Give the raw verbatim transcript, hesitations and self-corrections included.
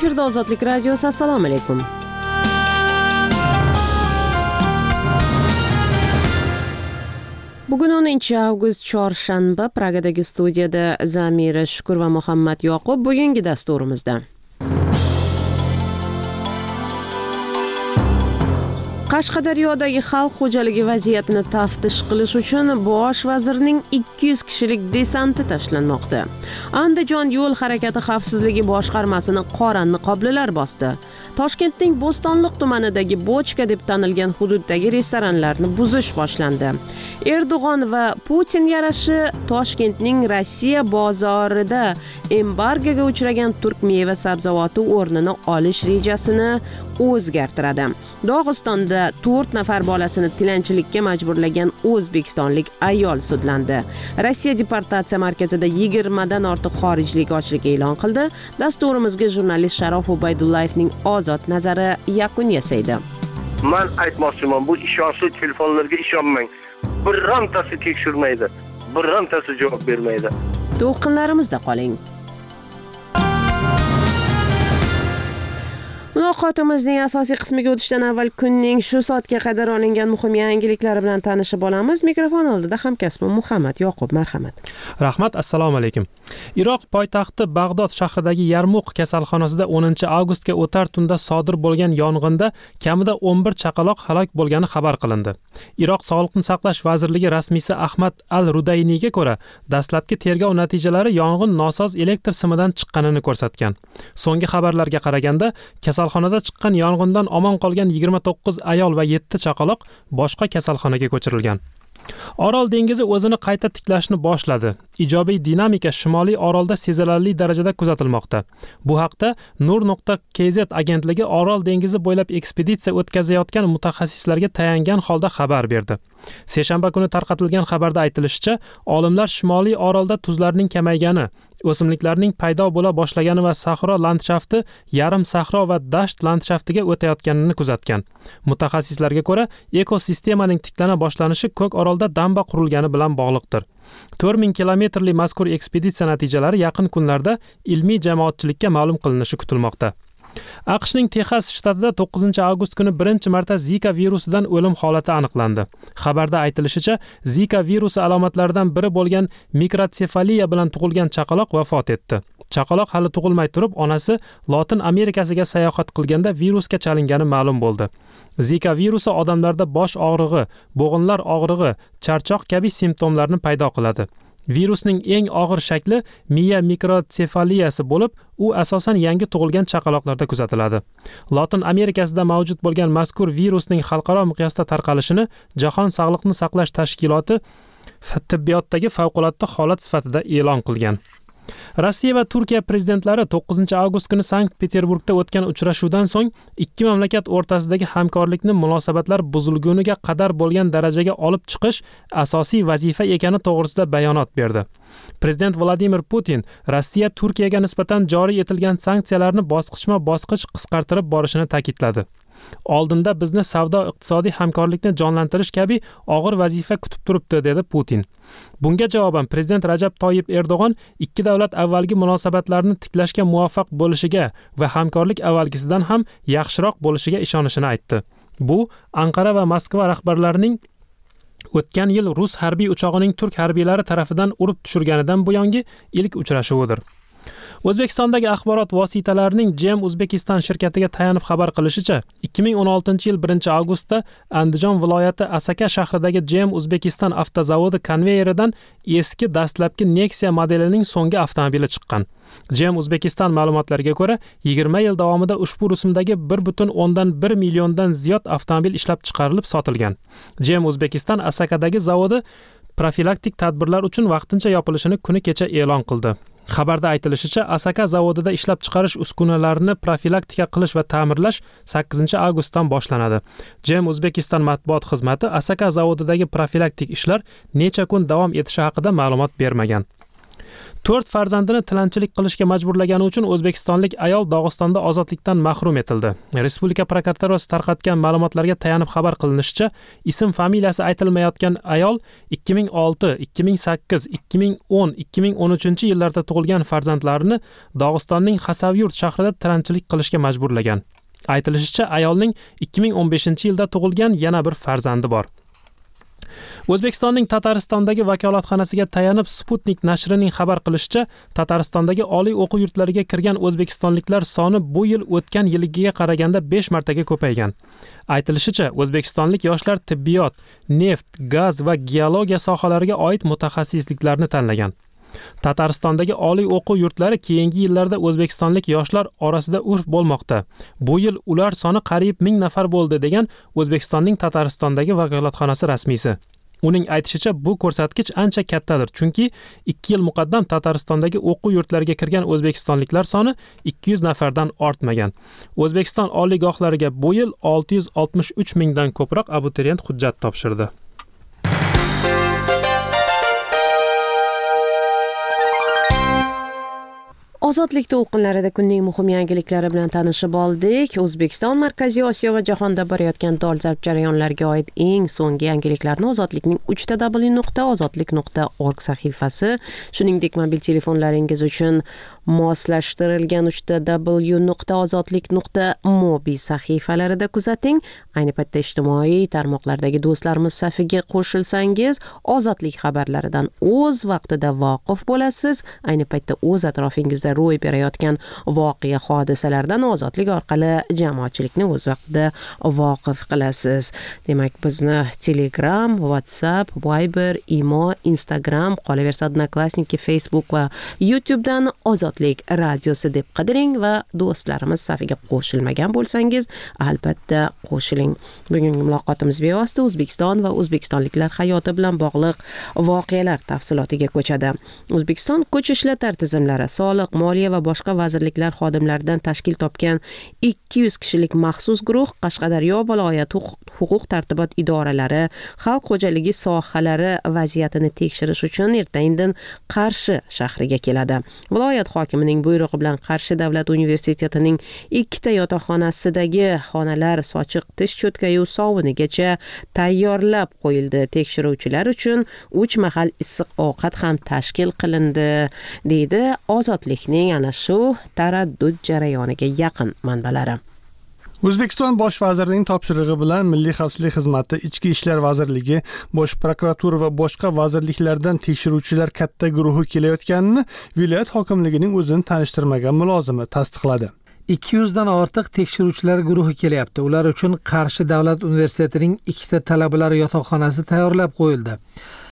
Efirda Ozodlik radiosi. Assalomu alaykum. Bugun o'ninchi avgust chorshanba. Pragadagi studiyada Zamira Shukur va Muhammad Yoqub. Bugungi dasturimizda Qashqadaryodagi xalq xo'jaligi vaziyatini taftish qilish uchun bosh vazirning ikki yuz kishilik desanti tashlanmoqda. Andijon yo'l harakati xavfsizligi boshqarmasini qora niqoblilar bosdi. Toshkentning Bo'stonliq tumanidagi Bochka deb tanilgan hududdagi restoranlarni buzish boshlandi. Erdo'g'on va Putin yarashi Toshkentning Rossiya bozorida embargoga uchragan turk meva sabzavoti o'rnini olish rejasini o'zgartiradi. Dog'istonda to'rt nafar bolasini tilanchilikka majburlagan o'zbekistonlik ayol sudlandi. Rossiya deportatsiya markazida yigirmadan ortiq xorijlik ochlik e'lon qildi. Dasturimizga jurnalist Sharof Ubaydullayevning ozod nazari yakun yasaydi. Men aytmoqchiman, bu ishonchli telefonlarga ishonmang. Birortasi tekshirmaydi, birortasi javob bermaydi. To'lqinlarimizda qoling. Muloqotimizning asosiy qismiga o'tishdan avval kunning shu soatga qadar olingan muhim yangiliklari bilan tanishib olamiz. Mikrofon oldida hamkasbim Muhammad Yoqub, marhamat. Rahmat, assalomu alaykum. Iroq poytaxti Bag'dod shahridagi Yarmuq kasalxonasida o'ninchi avgustga o'tar tunda sodir bo'lgan yong'inda kamida o'n bir chaqaloq halok bo'lgani xabar qilindi. Iroq Sog'liqni saqlash vazirligi rasmiysi Ahmad al-Rudayniyga ko'ra, dastlabki tergov natijalari yong'in nosoz elektr simidan chiqqanini ko'rsatgan. So'nggi xabarlarga qaraganda, kasalxonada chiqqan yong'indan omon qolgan yigirma to'qqiz ayol va yetti chaqaloq boshqa kasalxonaga ko'chirilgan. Orol dengizi o'zini qayta tiklashni boshladi. Ijobiy dinamika Shimoliy Orolda sezilarli darajada kuzatilmoqda. Bu haqda nur nuqta k z agentligi Orol dengizi bo'ylab ekspeditsiya o'tkazayotgan mutaxassislarga tayangan holda xabar berdi. Seshanba kuni tarqatilgan xabarda aytilishicha, olimlar Shimoliy Orolda tuzlarning kamaygani, o'simliklarning paydo bo'la boshlagani va sahro landshafti yarim sahro va dasht landshaftiga o'tayotganini kuzatgan. Mutaxassislarga ko'ra, ekosistemaning tiklana boshlanishi Ko'k Orolda damba qurilgani bilan bog'liqdir. to'rt ming kilometrli mazkur ekspeditsiya natijalari yaqin kunlarda ilmiy jamoatchilikka ma'lum qilinishi kutilmoqda. AQShning Texas shtatida to'qqizinchi avgust kuni birinchi marta Zika virusidan o'lim holati aniqlandi. Xabarda aytilishicha, Zika virusi alomatlaridan biri bo'lgan mikrotsefaliya bilan tug'ilgan chaqaloq vafot etdi. Chaqaloq hali tug'ilmay turib, onasi Lotin Amerikasiga sayohat qilganda virusga chalingani ma'lum bo'ldi. Zika virusi odamlarda bosh og'rig'i, bo'g'inlar og'rig'i, charchoq kabi simptomlarni paydo qiladi. Virusning eng og'ir shakli miya mikrotsefaliyasi bo'lib, u asosan yangi tug'ilgan chaqaloqlarda kuzatiladi. Lotin Amerikasida mavjud bo'lgan mazkur virusning xalqaro miqyosda tarqalishini Jahon Sog'liqni saqlash tashkiloti tibbiyotdagi favqulodda holat sifatida e'lon qilgan. Rossiya va Turkiya prezidentlari to'qqizinchi avgust kuni Sankt-Peterburgda o'tgan uchrashuvdan so'ng ikki mamlakat o'rtasidagi hamkorlikni munosabatlar buzilguniga qadar bo'lgan darajaga olib chiqish asosiy vazifa ekani to'g'risida bayonot berdi. Prezident Vladimir Putin Rossiya Turkiyaga nisbatan joriy etilgan sanksiyalarni bosqichma-bosqich qisqartirib borishini ta'kidladi. Oldinda bizni savdo-iqtisodiy hamkorlikni jonlantirish kabi og'ir vazifa kutib turibdi, dedi Putin. Bunga javoban prezident Rajab Toyyib Erdo'g'on ikki davlat avvalgi munosabatlarni tiklashga muvaffaq bo'lishiga va hamkorlik avvalgisidan ham yaxshiroq bo'lishiga ishonishini aytdi. Bu Anqara va Moskva rahbarlarining o'tgan yil rus harbiy uchog'ining turk harbiylari tarafidan urib tushirganidan buyongi ilk uchrashuvidir. O'zbekistondagi axborot vositalarining Gem Uzbekistan shirkatiga tayanib xabar qilishicha, ikki ming o'n oltinchi yil birinchi avgustda Andijon viloyati Asaka shahridagi Gem Uzbekistan avtozavodi konveyeridan eski dastlabki Nexia modelining so'nggi avtomobili chiqqan. Gem Uzbekistan ma'lumotlariga ko'ra, yigirma yil davomida ushbu rusumdagi bir butun o'ndan bir milliondan ziyod avtomobil ishlab chiqarilib sotilgan. Gem Uzbekistan Asakadagi zavodi profilaktik tadbirlar uchun vaqtincha yopilishini kuni kecha e'lon qildi. Xabarda aytilishicha, Asaka zavodida ishlab chiqarish uskunalarini profilaktika qilish va ta'mirlash sakkizinchi avgustdan boshlanadi. Gem Uzbekistan matbuot xizmati Asaka zavodidagi profilaktik ishlar necha kun davom etishi haqida ma'lumot bermagan. to'rt farzandini tilanchilik qilishga majburlagani uchun o'zbekistonlik ayol Dog'istonda ozodlikdan mahrum etildi. Respublika prokuraturasi tarqatgan ma'lumotlarga tayanib xabar qilinishicha, ism familiyasi aytilmayotgan ayol ikki ming olti, ikki ming sakkiz, ikki ming o'n, ikki ming o'n uchinchi yillarda tug'ilgan farzandlarini Dog'istonning Xasavyurt shahrida tilanchilik qilishga majburlagan. Aytilishicha, ayolning ikki ming o'n beshinchi yilda tug'ilgan yana bir farzandi bor. O'zbekistonning Tataristondagi vakolatxonasiga tayanib Sputnik nashrining xabar qilishicha, Tataristondagi oliy o'quv yurtlariga kirgan o'zbekistonliklar soni bu yil o'tgan yilgiga qaraganda besh martaga ko'paygan. Aytilishicha, o'zbekistonlik yoshlar tibbiyot, neft, gaz va geologiya sohalariga oid mutaxassisliklarni tanlagan. Tataristondagi oliy o'quv yurtlari keyingi yillarda o'zbekistonlik yoshlar orasida urf bo'lmoqda. Bu yil ular soni qariyb ming nafar bo'ldi degan O'zbekistonning Tataristondagi vakolatxonasi rasmiysi. Uning aytishicha, bu ko'rsatkich ancha kattadir, chunki ikki yil muqaddam Tataristondagi o'quv yurtlariga kirgan o'zbekistonliklar soni ikki yuz nafardan ortmagan. O'zbekiston oliygohlariga bu yil olti yuz oltmish uch mingdan ko'proq abituriyent hujjat topshirdi. Ozodlik to'lqinlarida kunning muhim yangiliklari bilan tanishib oldik. O'zbekiston, Markaziy Osiyo va jahonda borayotgan dolzarb jarayonlarga oid eng so'nggi yangiliklarni Ozodlikning uch w nuqta ozodlik nuqta org sahifasi, shuningdek mobil telefonlaringiz uchun moslashtirilgan uch w nuqta ozodlik nuqta mobi sahifalarida kuzating. Ayni paytda ijtimoiy tarmoqlardagi do'stlarimiz safiga qo'shilsangiz, ozodlik xabarlaridan o'z vaqtida voqif bo'lasiz. Ayni paytda o'z atrofingizda ro'y berayotgan voqea hodisalardan ozodlik orqali jamoatchilikni o'z vaqtida voqif qilasiz. Demak, bizni Telegram, WhatsApp, Viber, Imo, Instagram, qolaversa Odnoklassniki, Facebook va YouTube dan Ozodlik radiosi deb qidiring va do'stlarimiz safiga qo'shilmagan bo'lsangiz, albatta qo'shiling. Bugungi muloqotimiz bevosita O'zbekiston va o'zbekistonliklar hayoti bilan bog'liq voqealar tafsilotiga ko'chadi. O'zbekiston kuch ishlatar tizimlari, soliq, moliya va boshqa vazirliklar xodimlaridan tashkil topgan ikki yuz kishilik maxsus guruh Qashqadaryo viloyati huquq tartibot idoralari, xalq xo'jaligi sohalari vaziyatini tekshirish uchun erta-indin Qarshi shahriga keladi. Viloyat hokimining buyrug'i bilan Qarshi davlat universitetining ikkita yotoqxonasidagi xonalar sochiq tish cho'tkayu sovunigacha tayyorlab qo'yildi. Tekshiruvchilar uchun uch mahal issiq ovqat ham tashkil qilindi, deydi Ozodlikning ana shu taraddud jarayoniga yaqin manbalari. O'zbekiston bosh vazirining topshirig'i bilan Milliy xavfsizlik xizmati, Ichki ishlar vazirligi, Bosh prokuratura va boshqa vazirliklardan tekshiruvchilar katta guruhi kelayotganini viloyat hokimligining o'zini tanishtirmagan mulozimi tasdiqladi. ikki yuz dan ortiq tekshiruvchilar guruhi kelyapti. Ular uchun Qarshi davlat universitetining ikkita talabalar yotoqxonasi tayyorlab qo'yildi.